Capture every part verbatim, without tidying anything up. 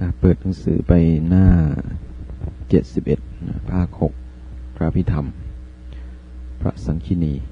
เปิดหนังสือไปหน้าเจ็ดสิบเอ็ดภาคหกพระพิธรรมพระสังคีนี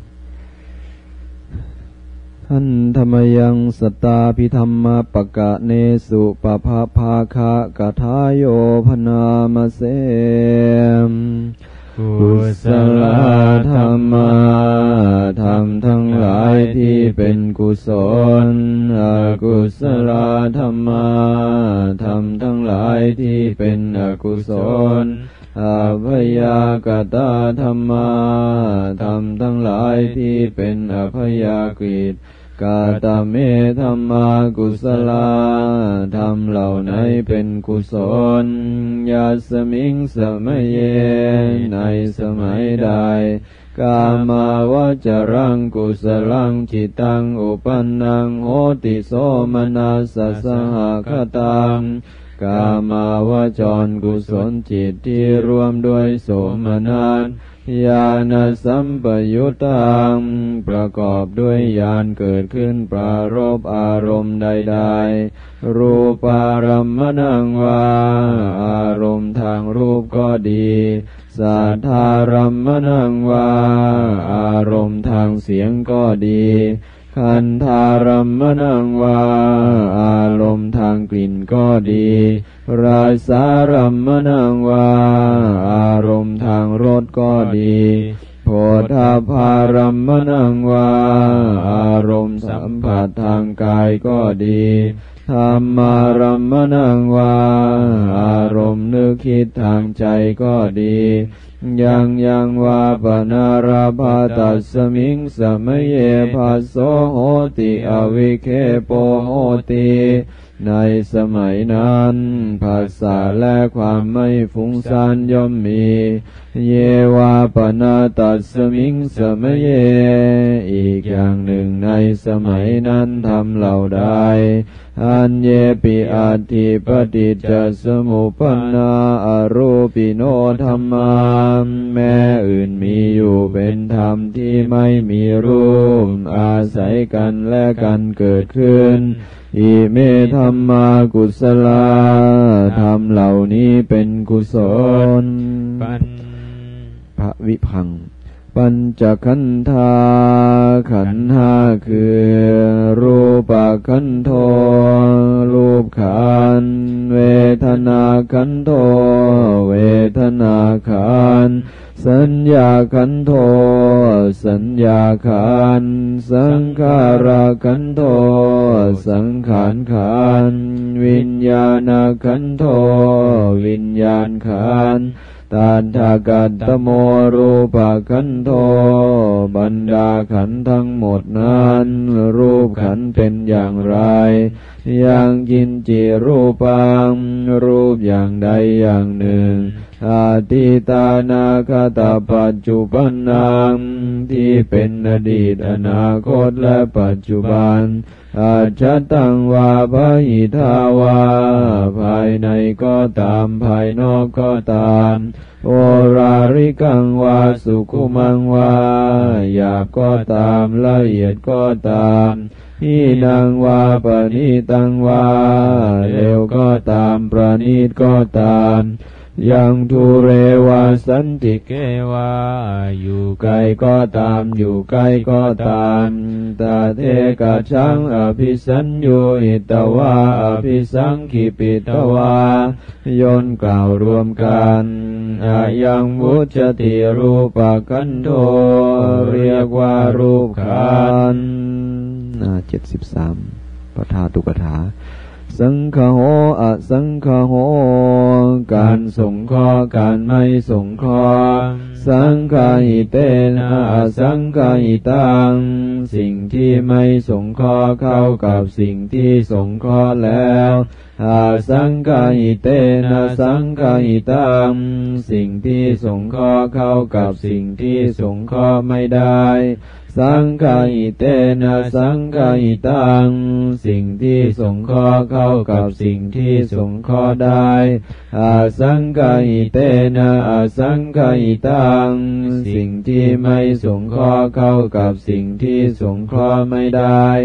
ท่านธรรมยังสตาพิธรรมปะกะเนสุปภาภาคะกถาโยพนามเสมกุศลธรรมะธรรมทั้งหลายที่เป็นกุศลอกุศลธรรมะธรรมทั้งหลายที่เป็นอกุศลอัพยากตาธรรมะธรรมทั้งหลายที่เป็นอัพยากฤตกาตเมธัมมากุศลธรรมเหล่าไหนเป็นกุศลยาสมิงสมัยเยในสมัยใดกามาวจรังกุศลังจิตังอุปันนังโหติโสมนัสสหคตังกามาวจรกุศลจิตที่รวมด้วยโสมนัสญาณสัมปยุตตังประกอบด้วยญาณเกิดขึ้นปรารภอารมณ์ใดๆรูปารมณังวาอารมณ์ทางรูปก็ดีสัทธารมณังวาอารมณ์ทางเสียงก็ดีคันธารมณังวาอารมณ์ทางกลิ่นก็ดีราสารมณังวาอารมณ์ทางรสก็ดีโผฏฐัพพารมณังวาอารมณ์สัมผัสทางกายก็ดีธัมมารมณังวาอารมณ์นึกคิดทางใจก็ดียังยังวาปนาราภาตัสมิงสมัยเยภัสโสโหติอวิเคโปโหติในสมัยนั้นภาษาและความไม่ฟุ้งซ่านย่อมมีเยวาปนาตัสมิงสมัยเยอีกอย่างหนึ่งในสมัยนั้นทำเหล่าใดอันเยปิอัตถิปฏิจจสมุปปนาอรูปิโนธัมมาแม้อื่นมีอยู่เป็นธรรมที่ไม่มีรูปอาศัยกันและกันเกิดขึ้นอิเมธัมมากุศลธรรมเหล่านี้เป็นกุศลพระวิพังค์ปัญจขันธาขันธ์ห้าคือรูปขันโธรูปขันธ์เวทนาขันโธเวทนาขันธ์สัญญาขันโธสัญญาขันธ์สังขารขันโธสังขารขันธ์วิญญาณขันโธวิญญาณขันธ์ตัณหากัตตโมรูปขันโธบรรดาขันธ์ทั้งหมดนั้นรูปขันธ์เป็นอย่างไรอย่างกินจิรูปังรูปอย่างใดอย่างหนึ่งอาทิตานาคตปัจจุบันนังที่เป็นอดีตอนาคตและปัจจุบันอาจตังวาภหิทาวาภายในก็ตามภายนอกก็ตามโอราริกังวาสุขุมังวาหยาบก็ตามละเอียดก็ตามหินังวาปณิตังวาเร็วก็ตามประณีตก็ตามยังทุเรวาสันติเกวาอยู่ไกลก็ตามอยู่ใกล้ก็ตามตาเทกะชังอภิสัญญูหิตวาอภิสังขิปิตวายนกล่าวรวมกันอายังวุจติรูปขันโธเรียกว่ารูปขันธ์หน้าเจ็ดสิบสามปทาตุกถาสังฆโหอสังฆโหการสงเคราะห์การไม่สงเคราะห์สังฆาหิเตนะอสังฆาหิตังสิ่งที่ไม่สงเคราะห์เข้ากับสิ่งที่สงเคราะห์แล้วอาสังฆาหิเตนะสังฆาหิตังสิ่งที่สงเคราะห์เข้ากับสิ่งที่สงเคราะห์ไม่ได้สังฆาหิเตนะสังฆาหิตังสิ่งที่สงเคราะห์เข้ากับสิ่งที่สงเคราะห์ได้อาสังฆาหิเตนะอสังฆาหิตังสิ่งที่ไม่สงเคราะห์เข้ากับสิ่งที่สงเคราะห์ไม่ได้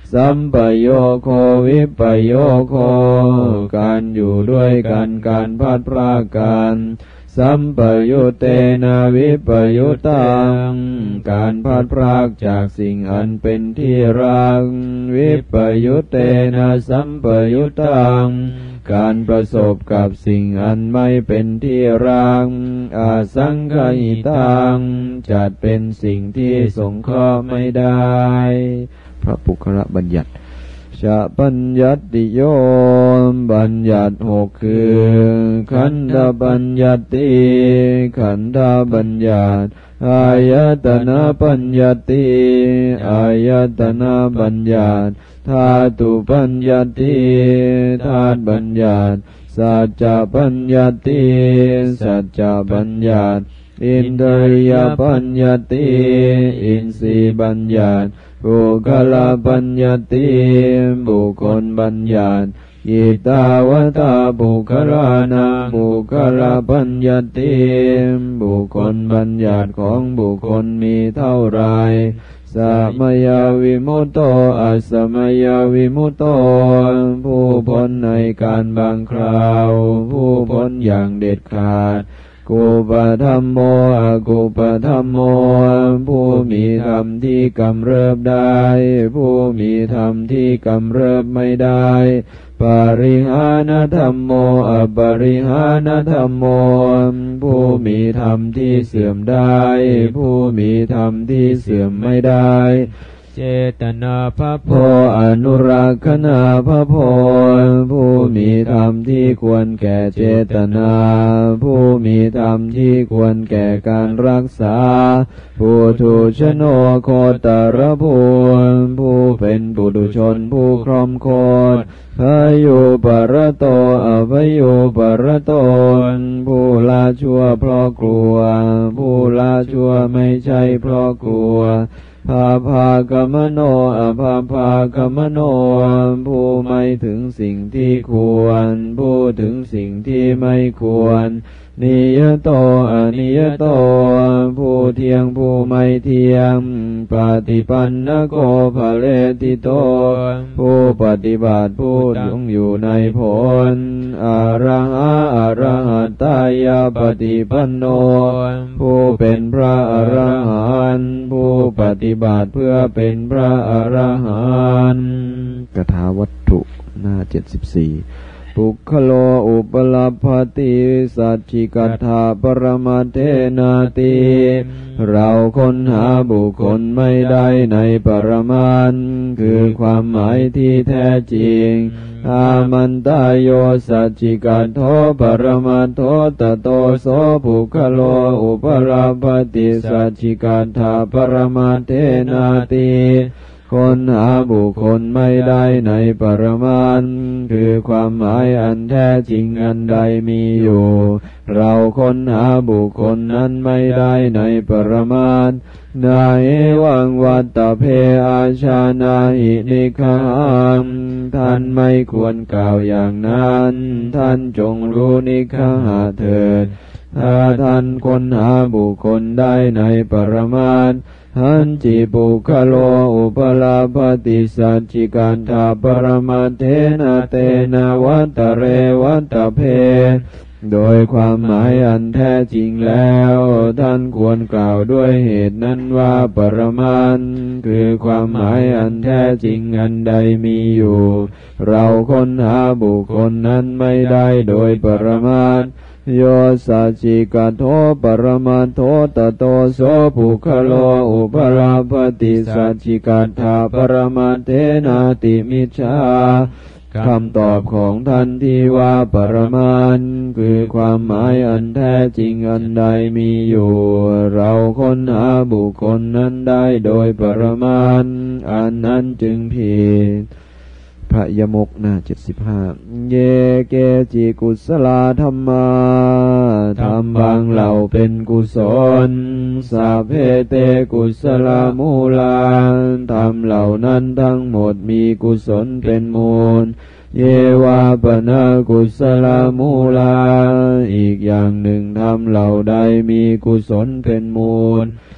สัมปโยโควิปโยโคการอยู่ด้วยกันการพัดพรากกันสัมปยุตเตนะวิปยุตตังการพัดพรากจากสิ่งอันเป็นที่รักวิปยุตเตนะสัมปยุตตังการประสบกับสิ่งอันไม่เป็นที่รักอาสังขหิตังจัดเป็นสิ่งที่สงเคราะห์ไม่ได้พระปุคละบัญญัติชะปัญญัติโยบัญญัติหกคือขันธบัญญัติขันธบัญญัติอายตนะปัญญัติอายตนะบัญญัติธาตุปัญญัติธาตุบัญญัติสัจจะปัญญัติสัจจะบัญญัติอินทรียปัญญัติอินทรีย์บัญญัติบุคลปัญญัติบุคคลบัญญัติอิตาวตาบุคลานังบุคลปัญญัติบุคคลบัญญัติของบุคคลมีเท่าไรสมยวิมุตโตอสมยวิมุตโตผู้พ้นในการบางคราวผู้พ้นอย่างเด็ดขาดกุปธัมโมอกุปธัมโมผู้มีธรรมที่กำเริบได้ผู้มีธรรมที่กำเริบไม่ได้ปริหานธรรมโมอปริหานธรรมโมผู้มีธรรมที่เสื่อมได้ผู้มีธรรมที่เสื่อมไม่ได้เจตนาภะโพอนุรักขณาภะโพผู้มีธรรมที่ควรแก่เจตนาผู้มีธรรมที่ควรแก่การรักษาผู้ทุชโนโคตรภูผู้เป็นปุถุชนผู้ครอมโคตพยุปรโตอภยุปรโตผู้ละชั่วเพราะกลัวผู้ละชั่วไม่ใช่เพราะกลัวภาภากมโนอภาภากมโนผู้ไม่ถึงสิ่งที่ควรผู้ถึงสิ่งที่ไม่ควรนิยโตอนิยโตผู้เที่ยงผู้ไม่เที่ยงปฏิปันนโกภะเลติโตผู้ปฏิบัติผู้ตั้งอยู่ในผลอะระหะอะระหะตายาปฏิปันโนผู้เป็นพระอรหันต์ผู้ปฏิบัติเพื่อเป็นพระอรหันต์กถาวัตถุหน้าเจ็ดสิบสี่ปุคโลอุปลาภติสัจฉิกัฏฐาปรมัตเถนาติเราค้นหาบุคคลไม่ได้ในปรมัตถ์คือความหมายที่แท้จริงอามันตายโยสัจฉิกัฏโธปรมัตโธตโตโสปุคโลอุปลาภติสัจฉิกัฏฐาปรมัตเถนาติค้นหาบุคคลไม่ได้ในปรมัตถ์คือความหมายอันแท้จริงอันใดมีอยู่เราค้นหาบุคคลนั้นไม่ได้ในปรมัตถ์นาเอวังวัตตเพอาชานาหินิคังท่านไม่ควรกล่าวอย่างนั้นท่านจงรู้นิคังเถิดถ้าท่านค้นหาบุคคลได้ในปรมัตถ์หันจิปุคโลอุปลาภติสัจฉิกัฏฐาปรมัตเถนะเตนะวัตเรวัตเพโดยความหมายอันแท้จริงแล้วท่านควรกล่าวด้วยเหตุนั้นว่าปรมัตถ์คือความหมายอันแท้จริงอันใดมีอยู่เราค้นหาบุคคลนั้นไม่ได้โดยปรมัตถ์โยสัจฉิกัฏโธปรมัตโธตโตโสปุคโลอุปลาภติสัจฉิกัฏฐาปรมัตเถนาติมิจฉาคำตอบของท่านที่ว่าปรมัตถ์คือความหมายอันแท้จริงอันใดมีอยู่เราค้นหาบุคคลนั้นได้โดยปรมัตถ์อันนั้นจึงผิดพระยมกหน้าเจ็ดสิบห้าเยเกจิกุศลธรรมาธรรมบางเหล่าเป็นกุศลสัพเพเตกุศลมูลาธรรมเหล่านั้นทั้งหมดมีกุศลเป็นมูลเยวาปนากุศลมูลาอีกอย่างหนึ่งธรรมเหล่าใดมีกุศลเป็นมูล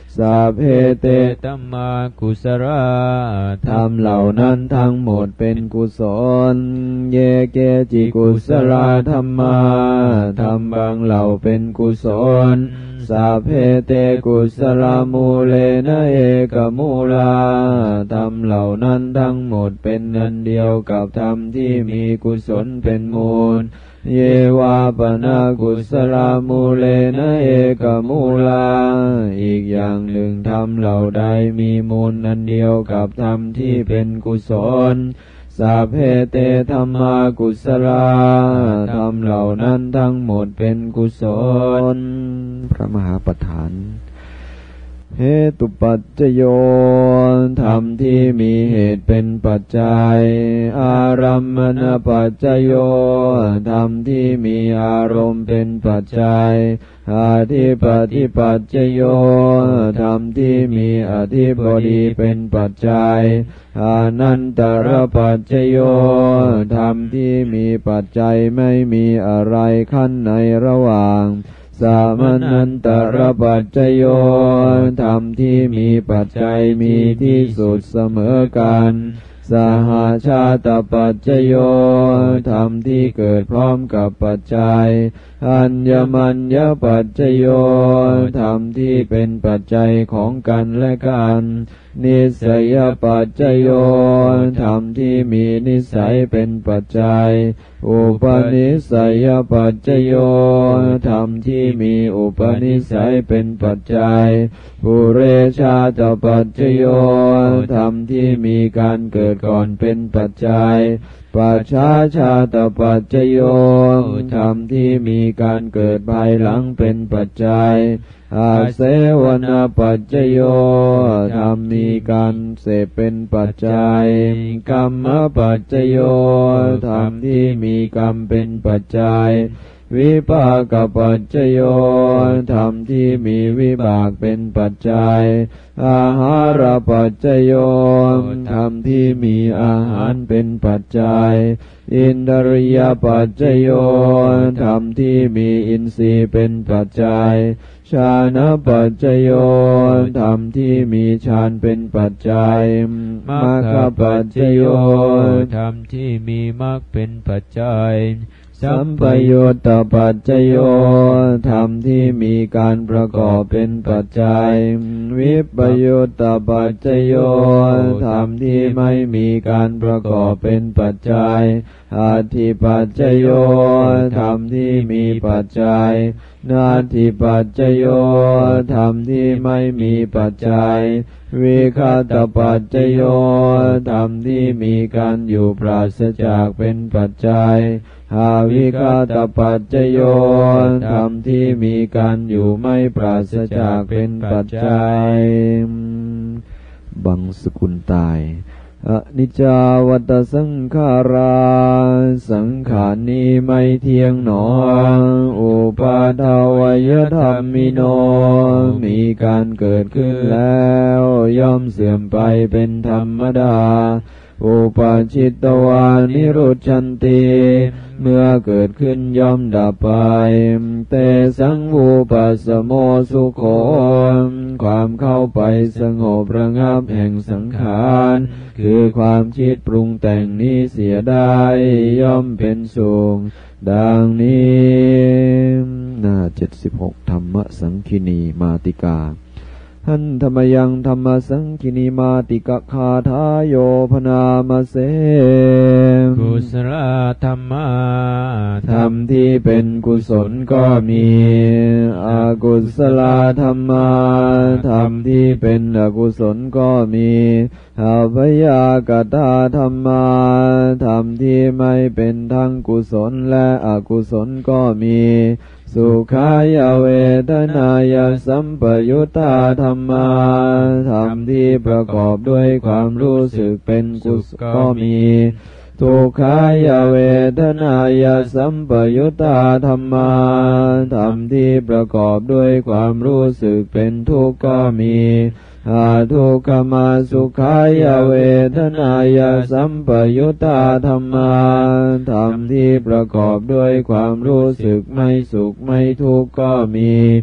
สัพเพเตธัมมากุศลธรรมเหล่านั้นทั้งหมดเป็นกุศลเยเกจิกุศลธรรมาธรรมบางเหล่าเป็นกุศลสัพเพเตกุศลมูเลนะเอกมูลาธรรมเหล่านั้นทั้งหมดเป็นอันเดียวกับธรรมที่มีกุศลเป็นมูลเยวาปนากุศลมูเลนะเอกมูลาอีกอย่างหนึ่งธรรมเหล่าใดมีมูลอันเดียวกับธรรมที่เป็นกุศลสัพเพเตธัมมากุศลาธรรมเหล่านั้นทั้งหมดเป็นกุศลพระมหาประธานเหตุปัจจโยธรรมที่มีเหตุเป็นปัจจัยอารัมมณปัจจโยธรรมที่มีอารมณ์เป็นปัจจัยอธิปติปัจจโยธรรมที่มีอธิบดีเป็นปัจจัยอนันตรปัจจโยธรรมที่มีปัจจัยไม่มีอะไรขั้นในระหว่างสามัญนันตรปัจจโยธรรมที่มีปัจจัยมีที่สุดเสมอกันสหชาตปัจจโยธรรมที่เกิดพร้อมกับปัจจัยอัญญมัญญปัจจโยธรรมที่เป็นปัจจัยของกันและกันนิสัยปัจจโยธรรมที่มีนิสัยเป็นปัจจัยอุปนิสัยปัจจโยธรรมที่มีอุปนิสัยเป็นปัจจัยปุเรชาตปัจจโยธรรมที่มีการเกิดก่อนเป็นปัจจัยปัจฉาชาตปัจจโยธรรมที่มีการเกิดภายหลังเป็นปัจจัยอาเสวนาปัจจโยธรรมมีการเสพเป็นปัจจัยกรรมปัจจโยธรรมที่มีกรรมเป็นปัจจัยวิปากปัจจโยธรรมที่มีวิบากเป็นปัจจัยอาหารปัจจโยธรรมที่มีอาหารเป็นปัจจัยอินทรียปัจจโยธรรมที่มีอินทรีย์เป็นปัจจัยฌานปัจจโยธรรมที่มีฌานเป็นปัจจัยมรรคปัจจโยธรรมที่มีมรรคเป็นปัจจัยสัมปยุตตปัจจโยธรรมที่มีการประกอบเป็นปัจจัยวิปยุตตปัจจโยธรรมที่ไม่มีการประกอบเป็นปัจจัยอธิปัจจโยธรรมที่มีปัจจัยนาทิปัจจโยธรรมที่ไม่มีปัจจัยวิคตปัจจโยธรรมที่มีการอยู่ปราศจากเป็นปัจจัยอาวิคตปัจจโยธรรมที่มีการอยู่ไม่ปราศจากเป็นปัจจัยบังสกุลตายอนิจจาวัฏสังขาราสังขารนี้ไม่เที่ยงหนออุปาทวยธรรมิโนมีการเกิดขึ้นแล้วย่อมเสื่อมไปเป็นธรรมดาอุปาชิตวานิรุชันติเมื่อเกิดขึ้นย่อมดับไปเตสังวูปัสสโมสุโขความเข้าไปสงบระงับแห่งสังขารคือความคิดปรุงแต่งนี้เสียได้ย่อมเป็นสุขดังนี้หน้าเจ็ดสิบหกธรรมสังคีนีมาติกาหันธรรมยังธรรมสังคีนีมาติกะคาทายโยพนามเสกุศลธรรมะธรรมที่เป็นกุศลก็มีอกุศลธรรมะธรรมที่เป็นอกุศลก็มีอัพยากตาธรรมะธรรมที่ไม่เป็นทั้งกุศลและอกุศลก็มีสุขายเวทนายสัมปยุตตาธรรมะธรรมที่ประกอบด้วยความรู้สึกเป็นกุศลก็มีทุกขายเวทนายสัมปยุตตาธรรมะธรรมที่ประกอบด้วยความรู้สึกเป็นทุกข์ก็มีอาทุกขมาสุขายเวทนายสัมปยุตตาธรรมะธรรมที่ประกอบด้วยความรู้สึกไม่สุขไม่ทุกข์ก็มี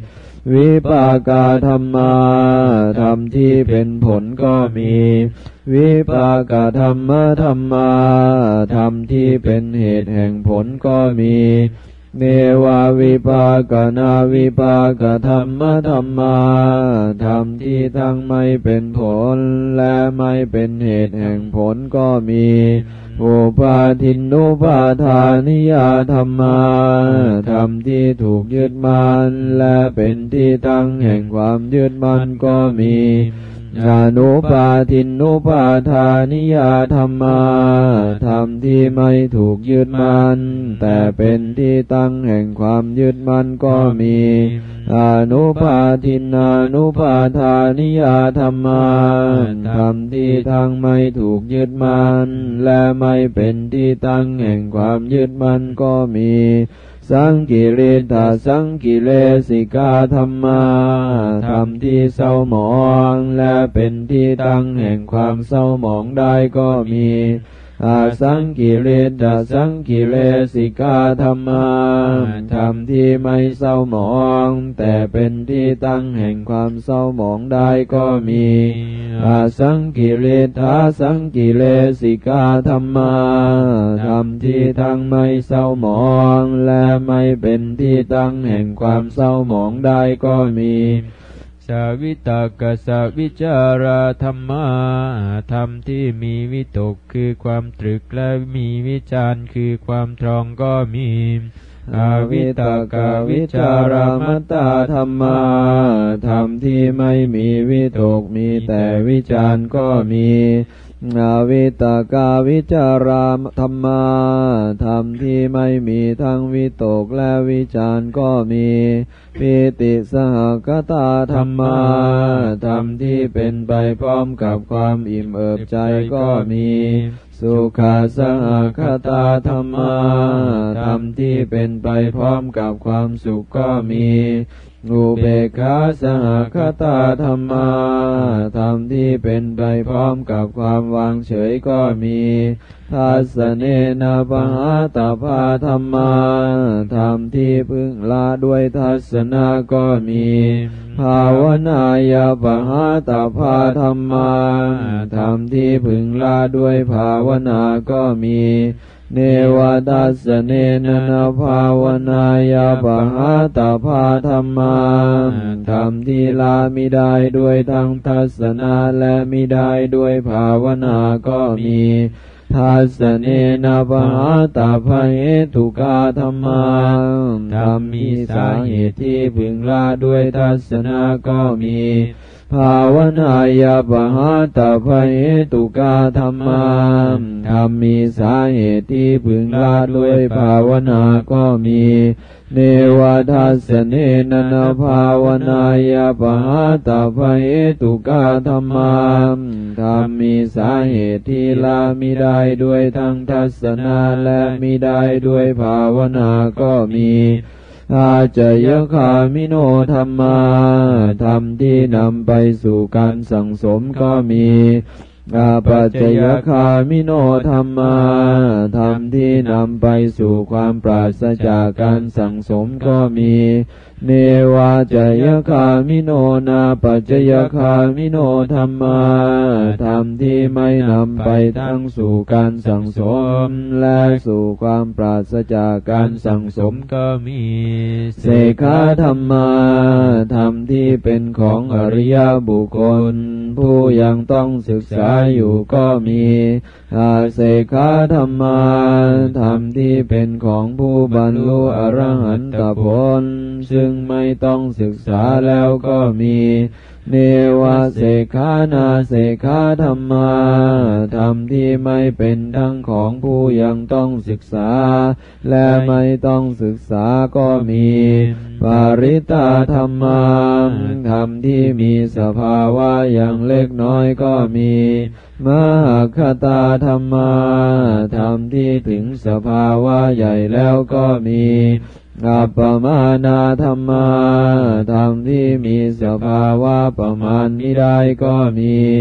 วิปากาธัมมาธรรมที่เป็นผลก็มีวิปากาธัมมะธัมมาธรรมที่เป็นเหตุแห่งผลก็มีเนวาวิปากนาวิปากธัมมะธัมมาธรรมที่ทั้งไม่เป็นผลและไม่เป็นเหตุแห่งผลก็มีอุปาทินนุปาทานิยาธัมมาธรรมที่ถูกยึดมั่นและเป็นที่ตั้งแห่งความยึดมั่นก็มีอนุปาทินนุปาทานิยาธัมมาธรรมที่ไม่ถูกยึดมั่นแต่เป็นที่ตั้งแห่งความยึดมั่นก็มีอนุปาทินานุปาทานิยาธัมมาธรรมที่ทั้งไม่ถูกยึดมั่นและไม่เป็นที่ตั้งแห่งความยึดมั่นก็มีสังกิริตาสังกิเลสิกาธัมมาธรรมที่เศร้าหมองและเป็นที่ตั้งแห่งความเศร้าหมองได้ก็มีอาสังกิริตาสังกิเลสิกาธัมมาธรรมที่ไม่เศร้าหมองแต่เป็นที่ตั้งแห่งความเศร้าหมองได้ก็มีอาสังกิริตาสังกิเลสิกาธัมมาธรรมที่ทั้งไม่เศร้าหมองและไม่เป็นที่ตั้งแห่งความเศร้าหมองได้ก็มีสวิตกสวิจาราธัมมาธรรมที่มีวิตกคือความตรึกและมีวิจารคือความตรองก็มีอวิตกวิจารามตตาธัมมาธรรมที่ไม่มีวิตกมีแต่วิจารก็มีอวิตกาวิจารามธัมมาธรรมที่ไม่มีทั้งวิตกและวิจารก็มีปิติสหคตาธัมมาธรรมที่เป็นไปพร้อมกับความอิ่มเอิบใจก็มีสุขาสหคตาธัมมาธรรมที่เป็นไปพร้อมกับความสุขก็มีอุเบกขาสหคตาธัมมาธรรมที่เป็นไปพร้อมกับความวางเฉยก็มีทัสสเนนะปหาตาภาธัมมาธรรมที่พึงละด้วยทัศนะก็มีภาวนายาปหาตาภาธัมมาธรรมที่พึงละด้วยภาวนาก็มีเนวทัสสเนนะนะภาวนายาปหาตาภาธัมมาธรรมที่ละมิได้ด้วยทั้งทัศนะและมิได้ด้วยภาวนาก็มีทัสสเนนะปหาตาภเหตุกาธัมมาธรรมมีสาเหตุที่พึงละด้วยทัศนะก็มีภาวนายาปหาตาภเหตุกาธัมมาธรรมมีสาเหตุที่พึงละด้วยภาวนาก็มีเนวทัสสเนนะนะภาวนายาปหาตาภเหตุกาธัมมาธรรมมีสาเหตุที่ละมิได้ด้วยทั้งทัศนะและมิได้ด้วยภาวนาก็มีอาจยคามิโนธัมมาธรรมที่นำไปสู่การสั่งสมก็มีอาปัจจยคามิโนธัมมาธรรมที่นำไปสู่ความปราศจากการสั่งสมก็มีเนวาจยคามิโนนาปัจจยคามิโนธัมมาธรรมที่ไม่นำไปทั้งสู่การสั่งสมและสู่ความปราศจากการสั่งสมก็มีเสขาธัมมาธรรมที่เป็นของอริยบุคคลผู้ยังต้องศึกษาอยู่ก็มีอาเสขาธัมมาธรรมที่เป็นของผู้บรรลุอรหันตผลซึ่งไม่ต้องศึกษาแล้วก็มีเนวะเสขานาเสขาธัมมาธรรมที่ไม่เป็นทั้งของผู้ยังต้องศึกษาและไม่ต้องศึกษาก็มีปาริตาธัมมาธรรมที่มีสภาวะอย่างเล็กน้อยก็มีมหคตาธัมมาธรรมที่ถึงสภาวะใหญ่แล้วก็มีอัปปมานาธัมมาธรรมที่มีสภาวะประมาณมิได้ก็มี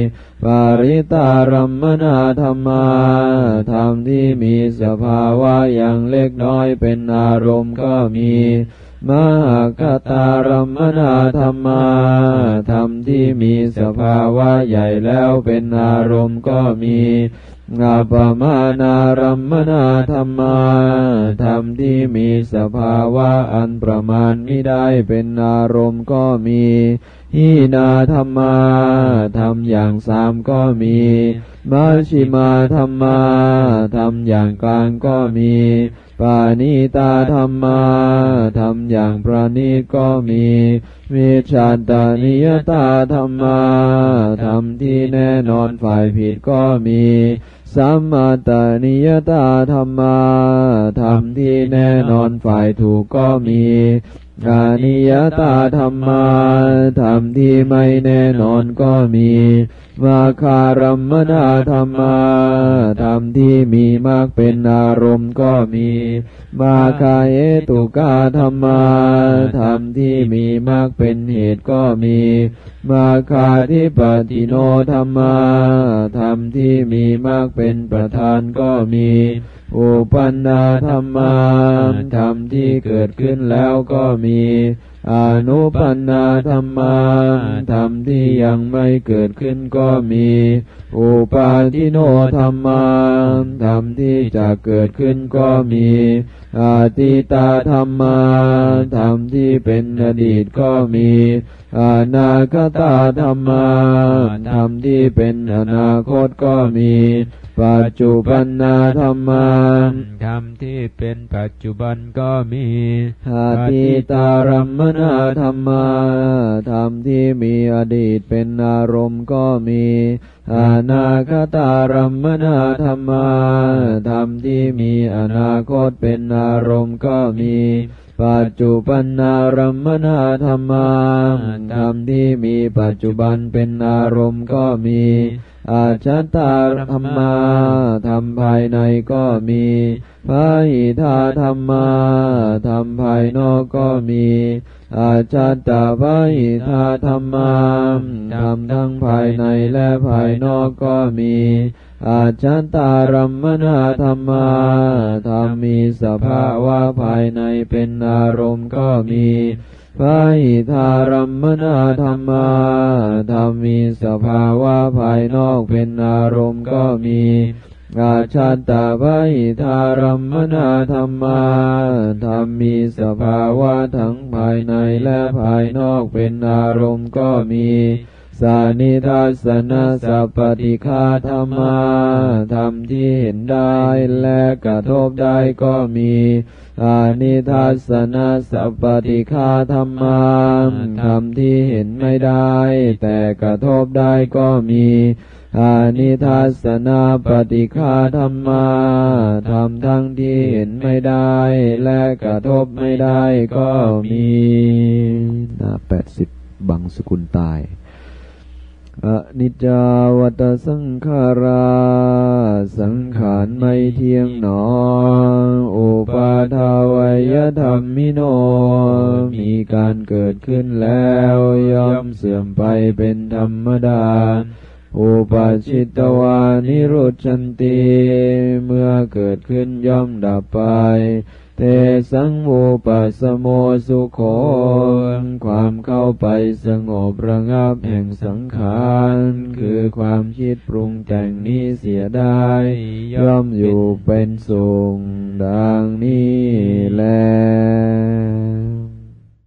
ปาริตารัมมนาธรรมาธรรมที่มีสภาวะอย่างเล็กน้อยเป็นอารมณ์ก็มีมหากตารัมมนาธรรมาธรรมที่มีสภาวะใหญ่แล้วเป็นอารมณ์ก็มีอัปปมานารัมมนาธรรมาธรรมที่มีสภาวะอันประมาณมิได้เป็นอารมณ์ก็มีหีนาธรรมาธรรมอย่างสามก็มีมัชฌิมาธรรมาธรรมอย่างกลางก็มีปานิตาธรรมาธรรมอย่างประณีตก็มีวิชัตตานิยตาธรรมาธรรมที่แน่นอนฝ่ายผิดก็มีสัมมาตานิยตาธรรมาธรรมที่แน่นอนฝ่ายถูกก็มีอานิยตาธรรมาธรรมที่ไม่แน่นอนก็มีมาคารัมมนาธรรมาธรรมที่มีมากเป็นอารมณ์ก็มีมาคาเอตุกาธรรมาธรรมที่มีมากเป็นเหตุก็มีมาคาธิปติโนธรรมาธรรมที่มีมากเป็นประธานก็มีอุปันนาธรรมาธรรมที่เกิดขึ้นแล้วก็มีอนุปันนาธรรมาธรรมที่ยังไม่เกิดขึ้นก็มีอุปาทิโนธรรมาธรรมที่จะเกิดขึ้นก็มีอาติตาธรรมาธรรมที่เป็นอดีตก็มีอนาคตาธรรมาธรรมที่เป็นอนาคตก็มีปัจจุบันนาธรรมาธรรมที่เป็นปัจจุบันก็มีอดีตารัมมนาธรรมาธรรมที่มีอดีตเป็นอารมณ์ก็มีอนาคตารัมมนาธรรมาธรรมที่มีอนาคตเป็นอารมณ์ก็มีปัจจุบันนารัมมนาธรรมาธรรมที่มีปัจจุบันเป็นอารมณ์ก็มีอาชัตตาธรรมาธรรมภายในก็มีพาหิทาธรรมาธรรมภายนอกก็มีอาชัตตาพาหิทาธรรมาธรรมทั้งภายในและภายนอกก็มีอาชัตตารัมมนาธรรมาธรรมมีสภาวะภายในเป็นอารมณ์ก็มีพาหิทารัมมนาธรรมาธรรมมีสภาวะภายนอกเป็นอารมณ์ก็มีอาชัตตาพาหิทารัมมนาธรรมาธรรมมีสภาวะทั้งภายในและภายนอกเป็นอารมณ์ก็มีสานิทัสสนะสัพปติฆาธรรมาธรรมที่เห็นได้และกระทบได้ก็มีอานิทัสสนะสัพปติฆาธรรมาธรรมที่เห็นไม่ได้แต่กระทบได้ก็มีอานิทัสสนะปฏิฆาธรรมาธรรมทั้งที่เห็นไม่ได้และกระทบไม่ได้ก็มีหน้าแปดสิบบังสกุลตายอนิจจาวัฏสังขาราสังขารไม่เที่ยงหนออุปาทวยธรรมิโนมีการเกิดขึ้นแล้วย่อมเสื่อมไปเป็นธรรมดาอุปาชิตวานิโรธชันติเมื่อเกิดขึ้นย่อมดับไปเตสังโมปัสสโมสุโขความเข้าไปสงบระงับแห่งสังขารคือความคิดปรุงแต่งนี้เสียได้ย่อมอยู่เป็นสุขดังนี้แล